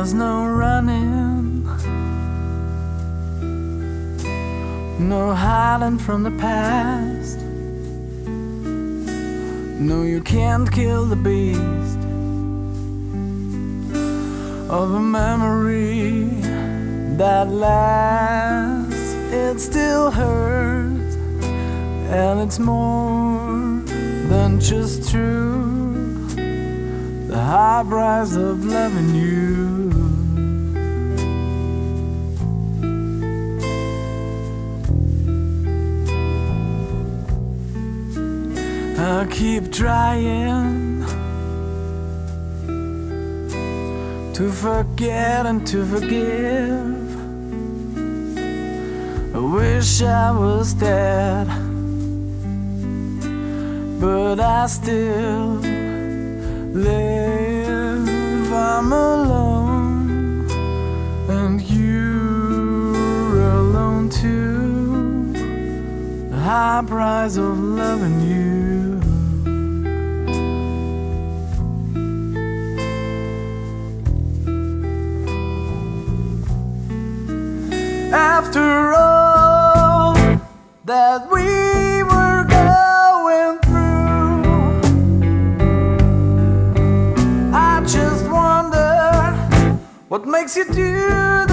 There's no running, no hiding from the past. No, you can't kill the beast of a memory that lasts. It still hurts, and it's more than just true. The high price of loving you. I keep trying to forget and to forgive. I wish I was dead, but I still live. I'm alone, and you're alone too. The high price of loving you. After all that we were going through, I just wonder what makes you do that.